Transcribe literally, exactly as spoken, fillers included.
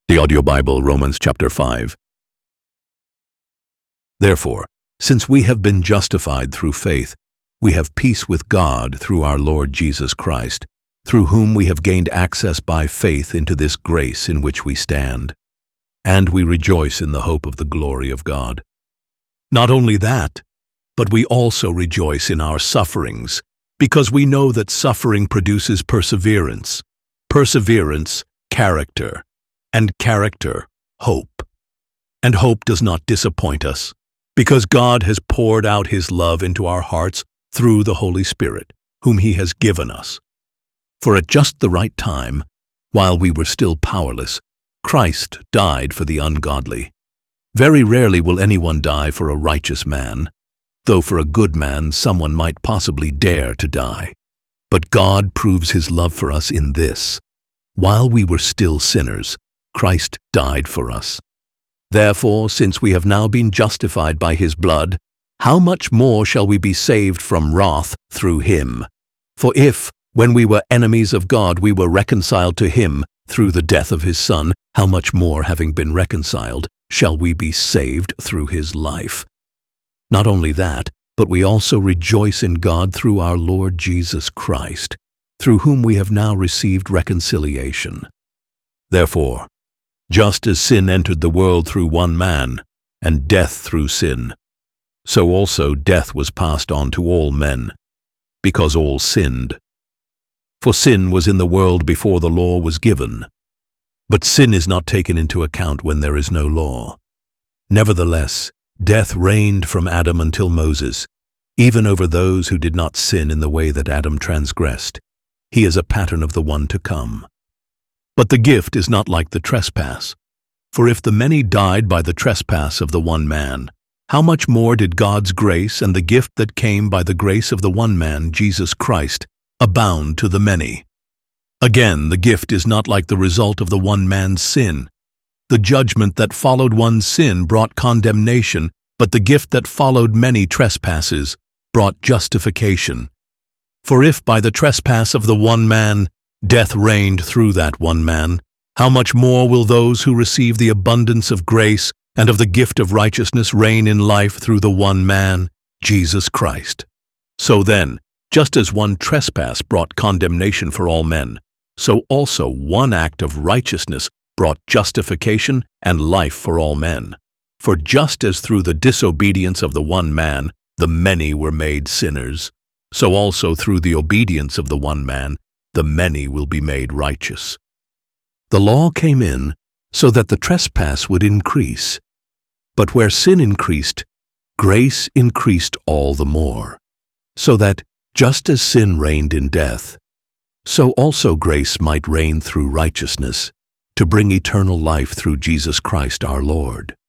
The Audio Bible, Romans chapter five. Therefore, since we have been justified through faith, we have peace with God through our Lord Jesus Christ, through whom we have gained access by faith into this grace in which we stand. And we rejoice in the hope of the glory of God. Not only that, but we also rejoice in our sufferings, because we know that suffering produces perseverance, perseverance, character, and character, hope. And hope does not disappoint us, because God has poured out His love into our hearts through the Holy Spirit, whom He has given us. For at just the right time, while we were still powerless, Christ died for the ungodly. Very rarely will anyone die for a righteous man, though for a good man someone might possibly dare to die. But God proves His love for us in this: while we were still sinners, Christ died for us. Therefore, since we have now been justified by His blood, how much more shall we be saved from wrath through Him? For if, when we were enemies of God, we were reconciled to Him through the death of His Son, how much more, having been reconciled, shall we be saved through His life? Not only that, but we also rejoice in God through our Lord Jesus Christ, through whom we have now received reconciliation. Therefore, just as sin entered the world through one man, and death through sin, so also death was passed on to all men, because all sinned. For sin was in the world before the law was given, but sin is not taken into account when there is no law. Nevertheless, death reigned from Adam until Moses, even over those who did not sin in the way that Adam transgressed. He is a pattern of the one to come. But the gift is not like the trespass. For if the many died by the trespass of the one man, how much more did God's grace and the gift that came by the grace of the one man, Jesus Christ, abound to the many? Again, the gift is not like the result of the one man's sin. The judgment that followed one sin brought condemnation, but the gift that followed many trespasses brought justification. For if by the trespass of the one man death reigned through that one man, how much more will those who receive the abundance of grace and of the gift of righteousness reign in life through the one man, Jesus Christ? So then, just as one trespass brought condemnation for all men, so also one act of righteousness brought justification and life for all men. For just as through the disobedience of the one man the many were made sinners, so also through the obedience of the one man the many will be made righteous. The law came in so that the trespass would increase. But where sin increased, grace increased all the more, so that, just as sin reigned in death, so also grace might reign through righteousness, to bring eternal life through Jesus Christ our Lord.